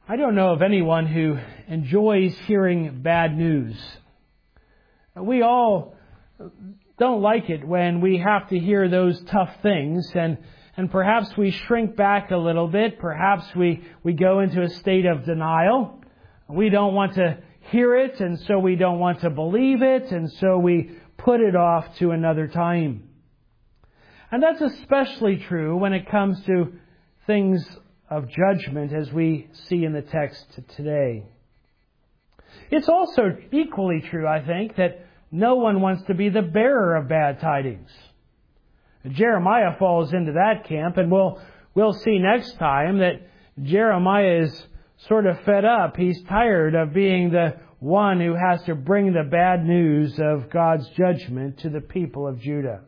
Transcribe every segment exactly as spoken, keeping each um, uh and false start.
I don't know of anyone who enjoys hearing bad news. We all don't like it when we have to hear those tough things, and, and perhaps we shrink back a little bit. Perhaps we, we go into a state of denial. We don't want to hear it, and so we don't want to believe it, and so we put it off to another time. And that's especially true when it comes to things of judgment, as we see in the text today. It's also equally true, I think, that no one wants to be the bearer of bad tidings. Jeremiah falls into that camp, and we'll we'll see next time that Jeremiah is sort of fed up. He's tired of being the one who has to bring the bad news of God's judgment to the people of Judah.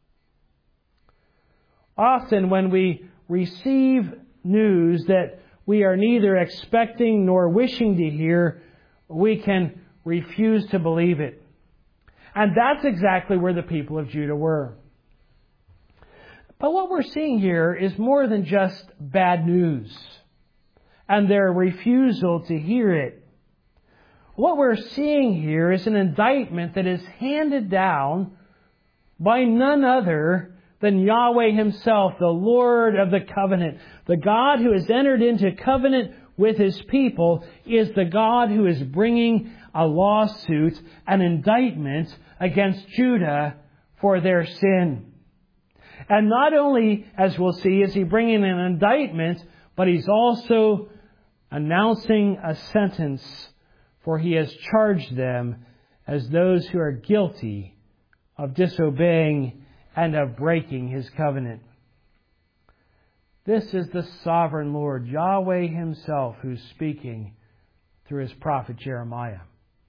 Often when we receive news that we are neither expecting nor wishing to hear, we can refuse to believe it. And that's exactly where the people of Judah were. But what we're seeing here is more than just bad news and their refusal to hear it. What we're seeing here is an indictment that is handed down by none other than Yahweh Himself, the Lord of the covenant. The God who has entered into covenant with His people is the God who is bringing a lawsuit, an indictment against Judah for their sin. And not only, as we'll see, is He bringing an indictment, but He's also announcing a sentence, for He has charged them as those who are guilty of disobeying and of breaking His covenant. This is the sovereign Lord, Yahweh Himself, who's speaking through His prophet Jeremiah.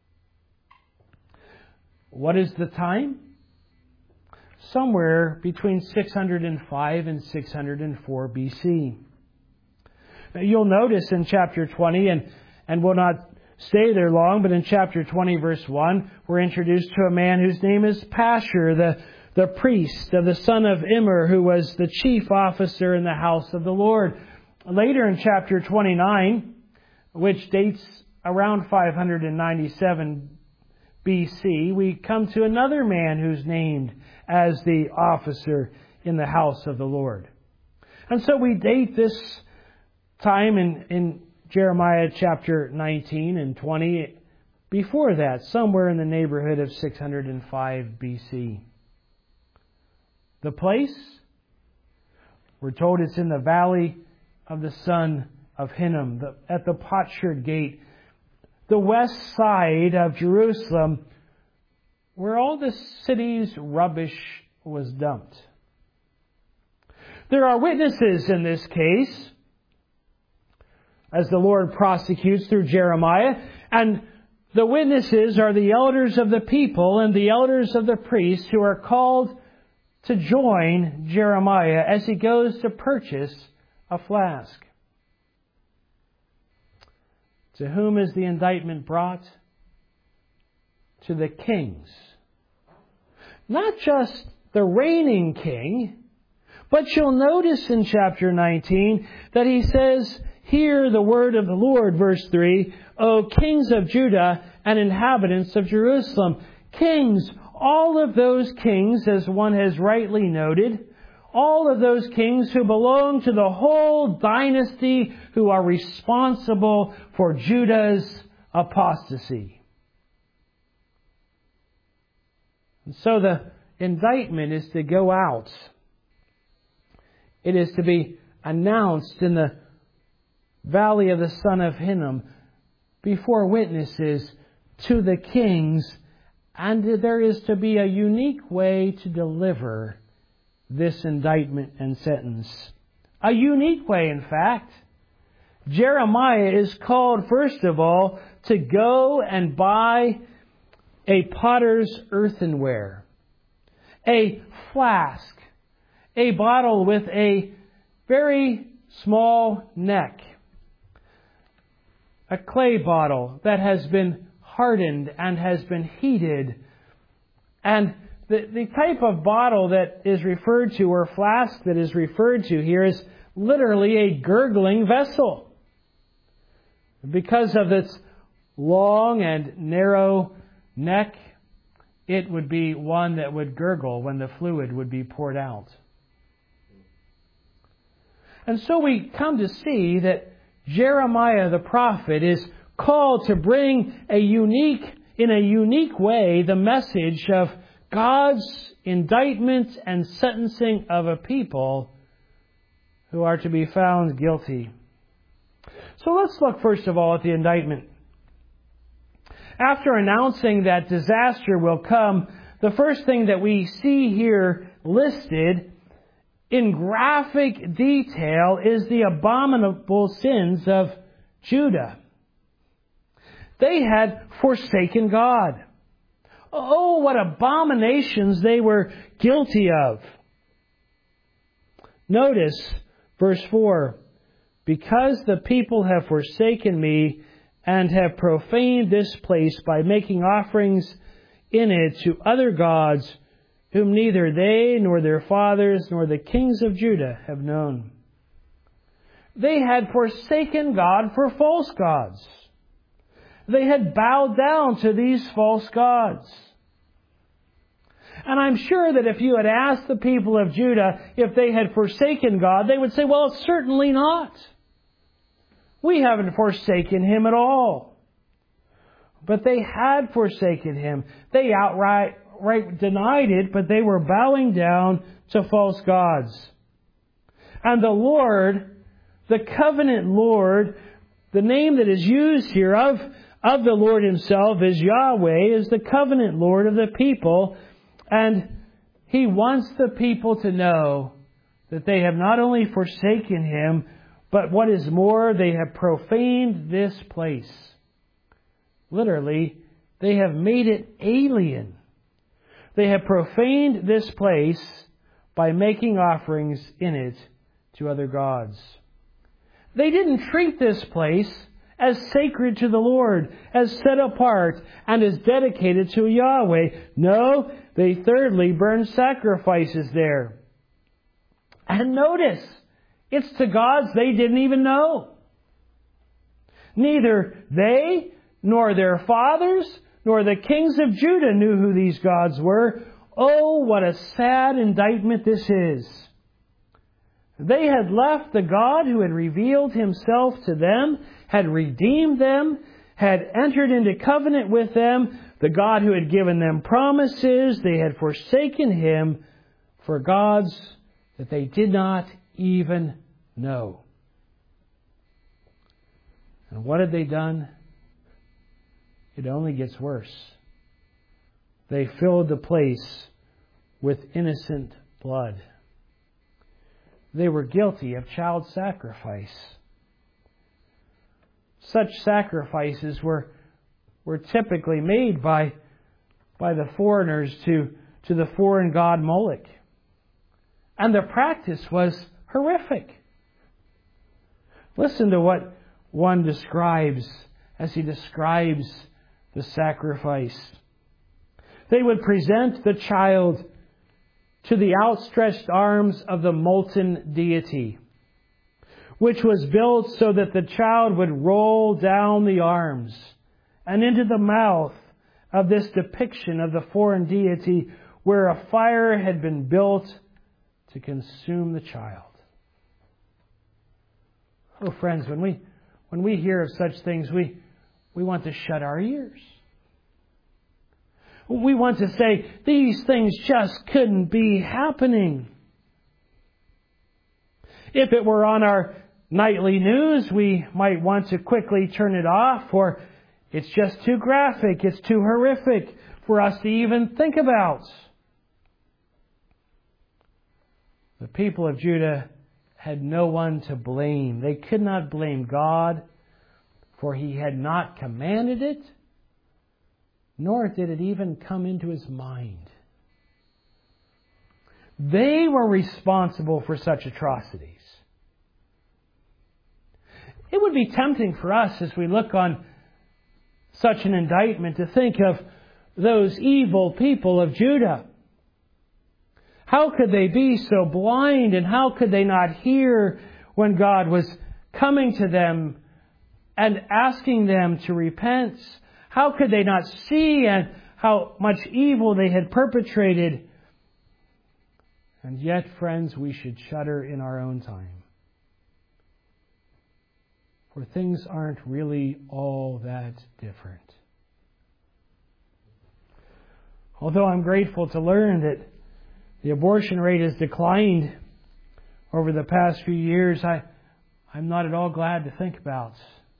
What is the time? Somewhere between six hundred five and six hundred four B C. Now, you'll notice in chapter twenty, and, and we'll not stay there long, but in chapter twenty, verse one, we're introduced to a man whose name is Pashur, the the priest of the son of Immer, who was the chief officer in the house of the Lord. Later in chapter twenty-nine, which dates around five hundred ninety-seven B C, we come to another man who's named as the officer in the house of the Lord. And so we date this time in, in Jeremiah chapter nineteen and twenty, before that, somewhere in the neighborhood of six hundred five B C. The place? We're told it's in the valley of the son of Hinnom, the, at the Potsherd Gate, the west side of Jerusalem, where all the city's rubbish was dumped. There are witnesses in this case, as the Lord prosecutes through Jeremiah, and the witnesses are the elders of the people and the elders of the priests who are called to join Jeremiah as he goes to purchase a flask. To whom is the indictment brought? To the kings. Not just the reigning king, but you'll notice in chapter nineteen that he says, "Hear the word of the Lord," verse three, "O kings of Judah and inhabitants of Jerusalem." Kings, all of those kings, as one has rightly noted, all of those kings who belong to the whole dynasty who are responsible for Judah's apostasy. And so the indictment is to go out. It is to be announced in the valley of the son of Hinnom before witnesses to the kings, and there is to be a unique way to deliver this indictment and sentence. A unique way, in fact. Jeremiah is called, first of all, to go and buy a potter's earthenware, a flask, a bottle with a very small neck, a clay bottle that has been hardened and has been heated. And the, the type of bottle that is referred to, or flask that is referred to here, is literally a gurgling vessel. Because of its long and narrow neck, it would be one that would gurgle when the fluid would be poured out. And so we come to see that Jeremiah the prophet is called to bring a unique, in a unique way, the message of God's indictment and sentencing of a people who are to be found guilty. So let's look first of all at the indictment. After announcing that disaster will come, the first thing that we see here listed in graphic detail is the abominable sins of Judah. They had forsaken God. Oh, what abominations they were guilty of. Notice verse four. Because the people have forsaken me and have profaned this place by making offerings in it to other gods, whom neither they nor their fathers nor the kings of Judah have known. They had forsaken God for false gods. They had bowed down to these false gods. And I'm sure that if you had asked the people of Judah if they had forsaken God, they would say, well, certainly not. We haven't forsaken Him at all. But they had forsaken Him. They outright right, denied it, but they were bowing down to false gods. And the Lord, the covenant Lord, the name that is used here of, of the Lord Himself is Yahweh, is the covenant Lord of the people. And He wants the people to know that they have not only forsaken Him, but what is more, they have profaned this place. Literally, they have made it alien. They have profaned this place by making offerings in it to other gods. They didn't treat this place as sacred to the Lord, as set apart, and as dedicated to Yahweh. No, they thirdly burned sacrifices there. And notice, it's to gods they didn't even know. Neither they, nor their fathers, nor the kings of Judah knew who these gods were. Oh, what a sad indictment this is. They had left the God who had revealed Himself to them, had redeemed them, had entered into covenant with them, the God who had given them promises. They had forsaken Him for gods that they did not even know. And what had they done? It only gets worse. They filled the place with innocent blood. They were guilty of child sacrifice. Such sacrifices were, were typically made by, by the foreigners to, to the foreign god Moloch. And the practice was horrific. Listen to what one describes as he describes the sacrifice. They would present the child to the outstretched arms of the molten deity, which was built so that the child would roll down the arms and into the mouth of this depiction of the foreign deity, where a fire had been built to consume the child. Oh, friends, when we when we hear of such things, we, we want to shut our ears. We want to say, these things just couldn't be happening. If it were on our nightly news, we might want to quickly turn it off, or it's just too graphic, it's too horrific for us to even think about. The people of Judah had no one to blame. They could not blame God, for He had not commanded it, nor did it even come into His mind. They were responsible for such atrocities. It would be tempting for us as we look on such an indictment to think of those evil people of Judah. How could they be so blind, and how could they not hear when God was coming to them and asking them to repent. How could they not see and how much evil they had perpetrated? And yet, friends, we should shudder in our own time. For things aren't really all that different. Although I'm grateful to learn that the abortion rate has declined over the past few years, I, I'm not at all glad to think about.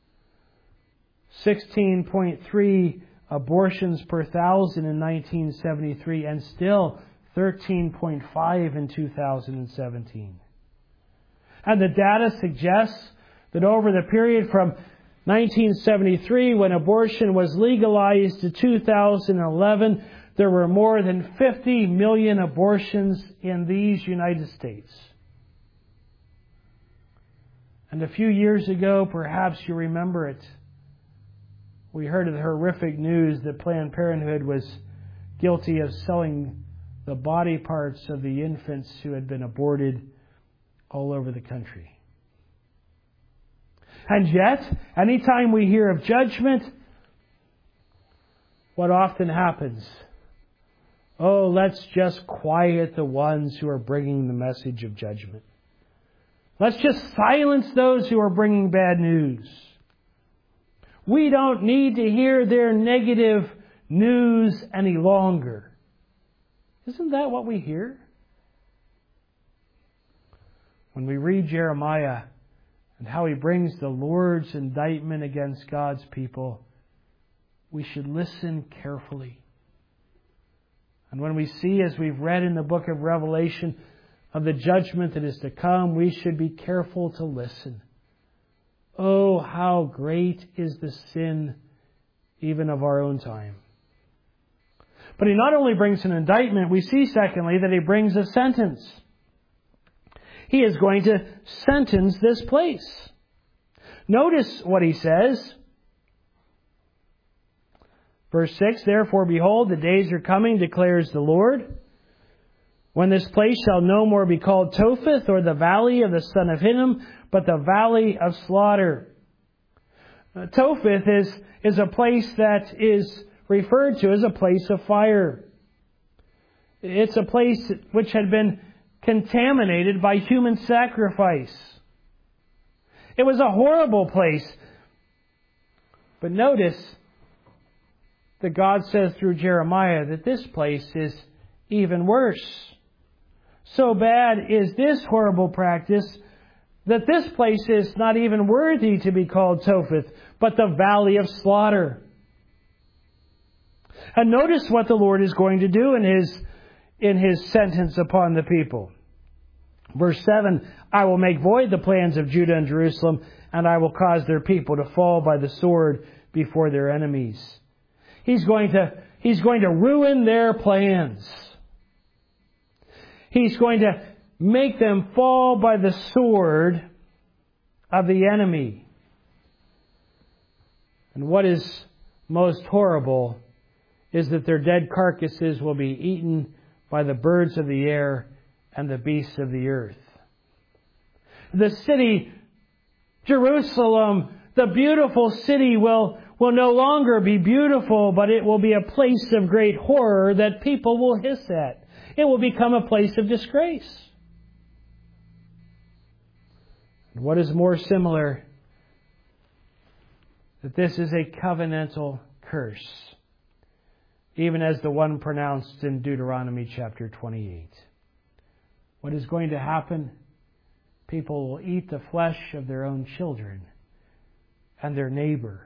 sixteen point three abortions per thousand in nineteen seventy-three, and still thirteen point five in two thousand seventeen. And the data suggests that over the period from nineteen seventy-three, when abortion was legalized, to two thousand eleven, there were more than fifty million abortions in these United States. And a few years ago, perhaps you remember it, we heard of the horrific news that Planned Parenthood was guilty of selling the body parts of the infants who had been aborted all over the country. And yet, anytime we hear of judgment, what often happens? Oh, let's just quiet the ones who are bringing the message of judgment. Let's just silence those who are bringing bad news. We don't need to hear their negative news any longer. Isn't that what we hear? When we read Jeremiah and how he brings the Lord's indictment against God's people, we should listen carefully. And when we see, as we've read in the book of Revelation, of the judgment that is to come, we should be careful to listen. Oh, how great is the sin even of our own time. But he not only brings an indictment, we see secondly that he brings a sentence. He is going to sentence this place. Notice what he says. Verse six, therefore, behold, the days are coming, declares the Lord, when this place shall no more be called Topheth, or the valley of the son of Hinnom, but the valley of slaughter. Uh, Topheth is, is a place that is referred to as a place of fire. It's a place which had been contaminated by human sacrifice. It was a horrible place. But notice that God says through Jeremiah that this place is even worse. So bad is this horrible practice that this place is not even worthy to be called Topheth, but the valley of slaughter. And notice what the Lord is going to do in His, in His sentence upon the people. Verse seven, I will make void the plans of Judah and Jerusalem, and I will cause their people to fall by the sword before their enemies. He's going to, he's going to ruin their plans. He's going to make them fall by the sword of the enemy. And what is most horrible is that their dead carcasses will be eaten by the birds of the air and the beasts of the earth. The city, Jerusalem, the beautiful city, will, will no longer be beautiful, but it will be a place of great horror that people will hiss at. It will become a place of disgrace. And what is more similar? That this is a covenantal curse, even as the one pronounced in Deuteronomy chapter twenty-eight. What is going to happen? People will eat the flesh of their own children and their neighbor.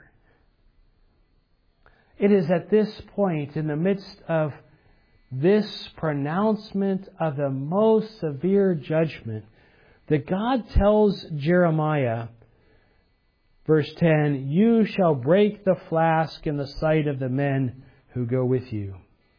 It is at this point, in the midst of this pronouncement of the most severe judgment, that God tells Jeremiah, verse ten, you shall break the flask in the sight of the men who go with you.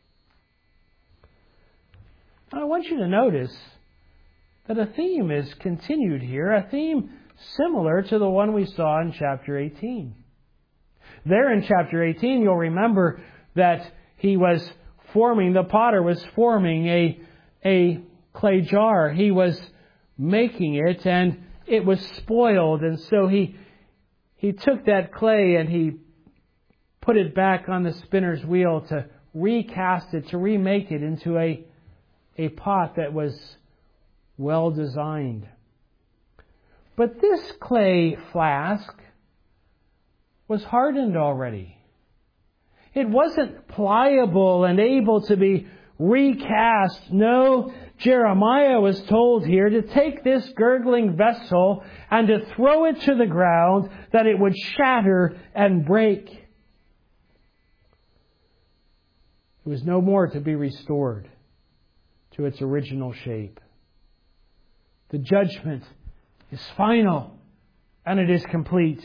I want you to notice that a theme is continued here, a theme similar to the one we saw in chapter eighteen. There in chapter eighteen, you'll remember that he was forming, the potter was forming a, a clay jar. He was making it, and it was spoiled, and so he he took that clay and he put it back on the spinner's wheel to recast it, to remake it into a, a pot that was well designed. But this clay flask was hardened already. It wasn't pliable and able to be recast. No, Jeremiah was told here to take this gurgling vessel and to throw it to the ground that it would shatter and break. It was no more to be restored to its original shape. The judgment is final and it is complete.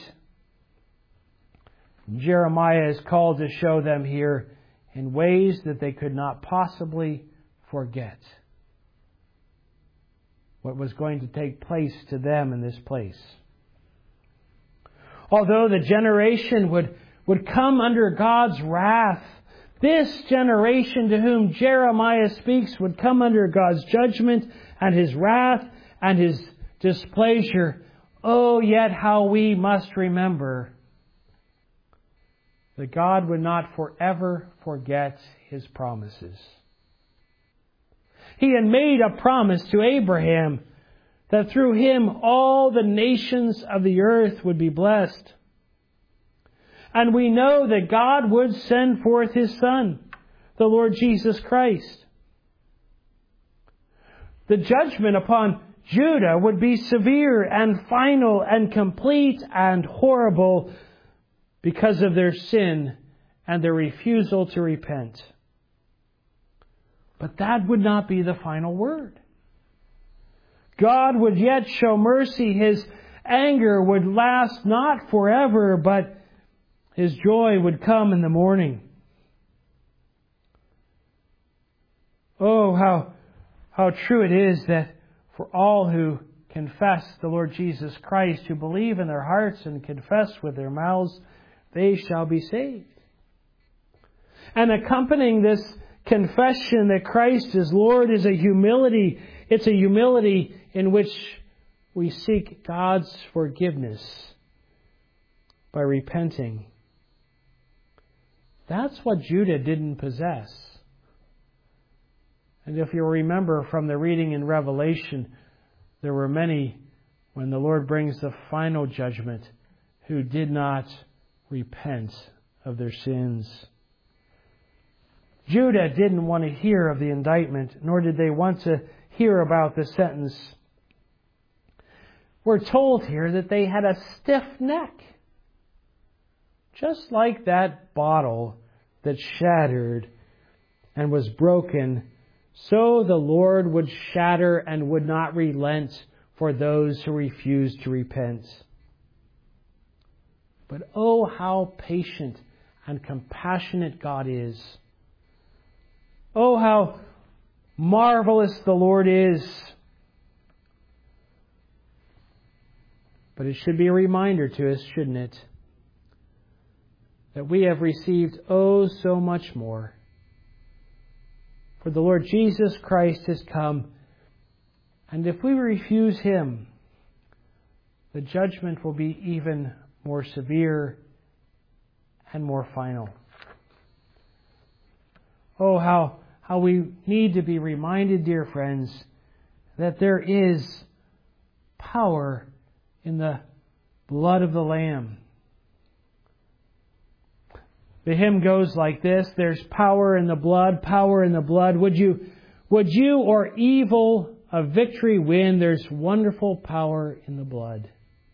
Jeremiah is called to show them here in ways that they could not possibly forget what was going to take place to them in this place. Although the generation would, would come under God's wrath, this generation to whom Jeremiah speaks would come under God's judgment and His wrath and His displeasure. Oh, yet how we must remember that God would not forever forget His promises. He had made a promise to Abraham that through him all the nations of the earth would be blessed. And we know that God would send forth His Son, the Lord Jesus Christ. The judgment upon Judah would be severe and final and complete and horrible because of their sin and their refusal to repent. But that would not be the final word. God would yet show mercy. His anger would last not forever, but His joy would come in the morning. Oh, how, how true it is that for all who confess the Lord Jesus Christ, who believe in their hearts and confess with their mouths, they shall be saved. And accompanying this confession that Christ is Lord is a humility. It's a humility in which we seek God's forgiveness by repenting. That's what Judah didn't possess. And if you remember from the reading in Revelation, there were many, when the Lord brings the final judgment, who did not repent of their sins. Judah didn't want to hear of the indictment, nor did they want to hear about the sentence. We're told here that they had a stiff neck. Just like that bottle that shattered and was broken, so the Lord would shatter and would not relent for those who refused to repent. But oh, how patient and compassionate God is. Oh, how marvelous the Lord is. But it should be a reminder to us, shouldn't it? That we have received oh so much more. For the Lord Jesus Christ has come, and if we refuse Him, the judgment will be even more severe and more final. Oh, how, how we need to be reminded, dear friends, that there is power in the blood of the Lamb. The hymn goes like this: there's power in the blood, power in the blood. Would you, would you or evil a victory win? There's wonderful power in the blood.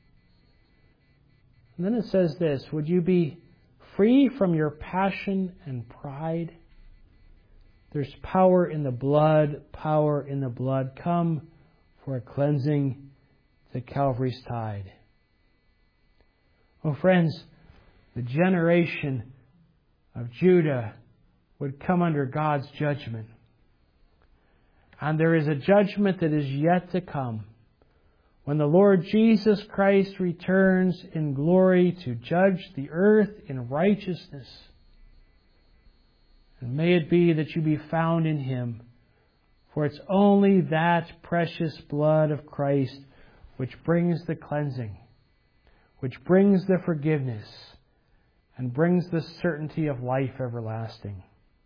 And then it says this: would you be free from your passion and pride? There's power in the blood, power in the blood. Come for a cleansing to Calvary's tide. Oh, friends, the generation of Judah would come under God's judgment. And there is a judgment that is yet to come when the Lord Jesus Christ returns in glory to judge the earth in righteousness. And may it be that you be found in Him, for it's only that precious blood of Christ which brings the cleansing, which brings the forgiveness and brings the certainty of life everlasting.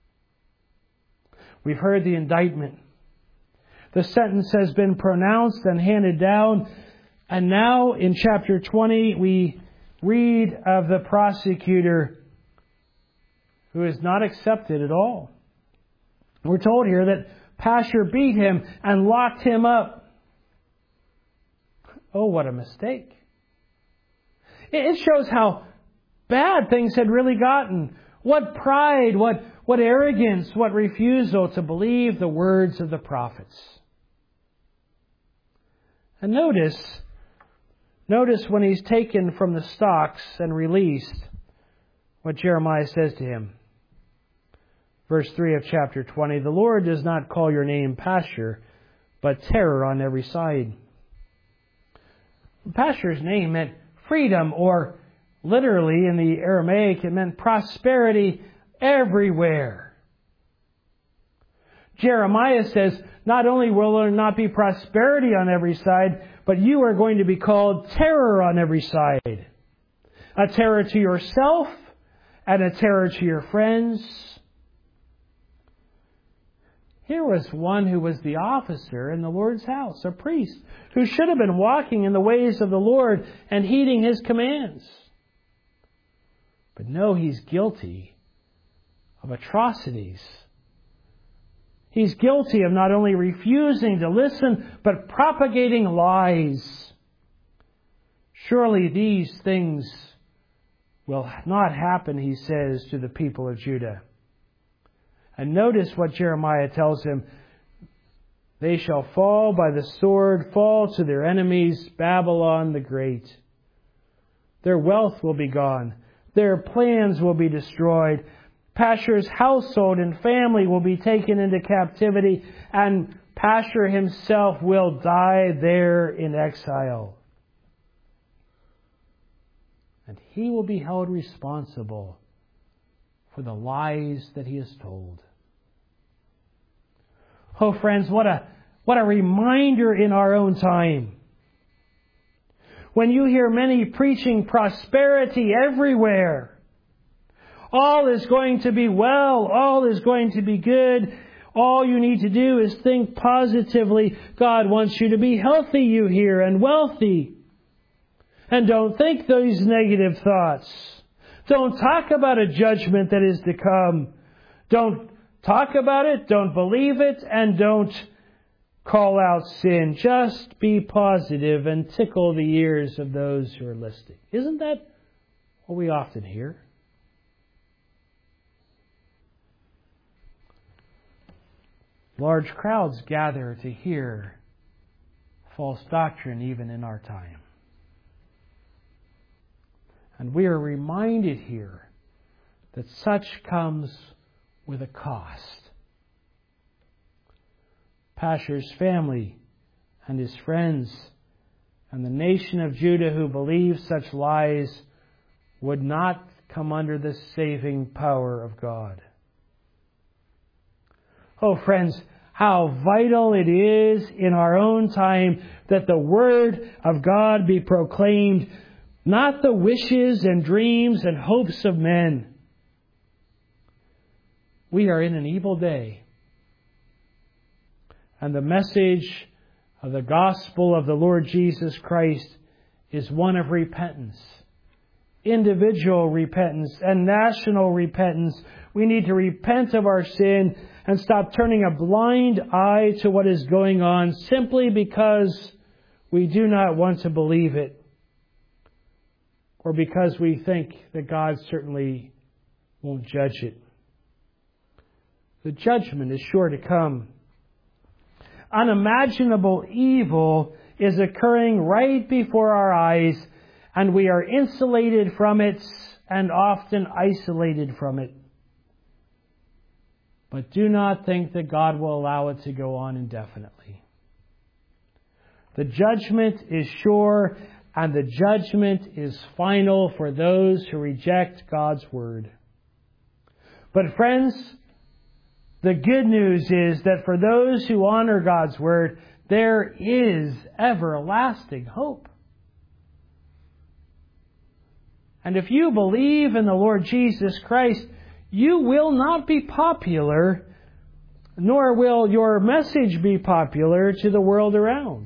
We've heard the indictment. The sentence has been pronounced and handed down. And now in chapter twenty, we read of the prosecutor who is not accepted at all. We're told here that Pashur beat him and locked him up. Oh, what a mistake. It shows how bad things had really gotten. What pride, what, what arrogance, what refusal to believe the words of the prophets. And notice, notice when he's taken from the stocks and released, what Jeremiah says to him. Verse three of chapter twenty, the Lord does not call your name Pashur, but terror on every side. Pashur's name meant freedom, or literally in the Aramaic, it meant prosperity everywhere. Jeremiah says, not only will there not be prosperity on every side, but you are going to be called terror on every side. A terror to yourself and a terror to your friends. Here was one who was the officer in the Lord's house, a priest, who should have been walking in the ways of the Lord and heeding His commands. But no, he's guilty of atrocities. He's guilty of not only refusing to listen, but propagating lies. Surely these things will not happen, he says, to the people of Judah. And notice what Jeremiah tells him. They shall fall by the sword, fall to their enemies, Babylon the Great. Their wealth will be gone. Their plans will be destroyed. Pashur's household and family will be taken into captivity, and Pashur himself will die there in exile. And he will be held responsible for the lies that he has told. Oh, friends, what a, what a reminder in our own time. When you hear many preaching prosperity everywhere, all is going to be well, all is going to be good, all you need to do is think positively. God wants you to be healthy, you hear, and wealthy. And don't think those negative thoughts. Don't talk about a judgment that is to come. Don't talk about it, don't believe it, and don't call out sin. Just be positive and tickle the ears of those who are listening. Isn't that what we often hear? Large crowds gather to hear false doctrine even in our time. And we are reminded here that such comes with a cost. Pashur's family and his friends and the nation of Judah who believed such lies would not come under the saving power of God. Oh, friends, how vital it is in our own time that the Word of God be proclaimed, not the wishes and dreams and hopes of men. We are in an evil day. And the message of the gospel of the Lord Jesus Christ is one of repentance. Individual repentance and national repentance. We need to repent of our sin and stop turning a blind eye to what is going on simply because we do not want to believe it, or because we think that God certainly won't judge it. The judgment is sure to come. Unimaginable evil is occurring right before our eyes, and we are insulated from it and often isolated from it. But do not think that God will allow it to go on indefinitely. The judgment is sure, and the judgment is final for those who reject God's word. But friends, the good news is that for those who honor God's word, there is everlasting hope. And if you believe in the Lord Jesus Christ, you will not be popular, nor will your message be popular to the world around.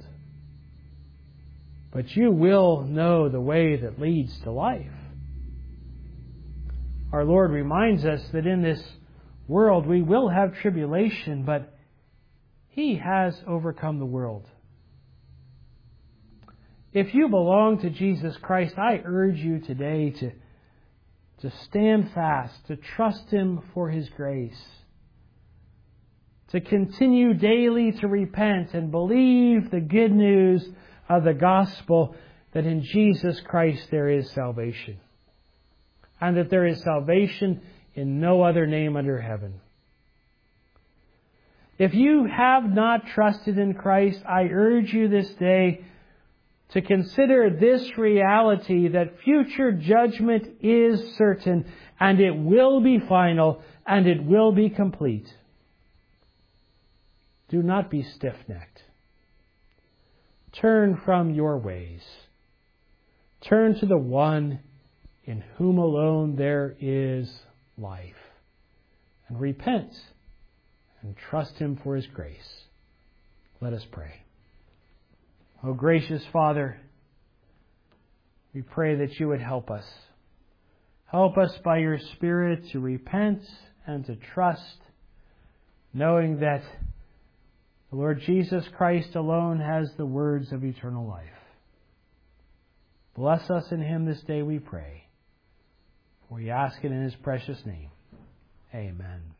But you will know the way that leads to life. Our Lord reminds us that in this world we will have tribulation, but He has overcome the world. If you belong to Jesus Christ, I urge you today to, to stand fast, to trust Him for His grace, to continue daily to repent and believe the good news of the gospel that in Jesus Christ there is salvation, and that there is salvation in no other name under heaven. If you have not trusted in Christ, I urge you this day to consider this reality that future judgment is certain, and it will be final, and it will be complete. Do not be stiff-necked. Turn from your ways. Turn to the one in whom alone there is life. And repent and trust Him for His grace. Let us pray. O gracious Father, we pray that You would help us. Help us by Your Spirit to repent and to trust, knowing that the Lord Jesus Christ alone has the words of eternal life. Bless us in Him this day, we pray. For we ask it in His precious name. Amen.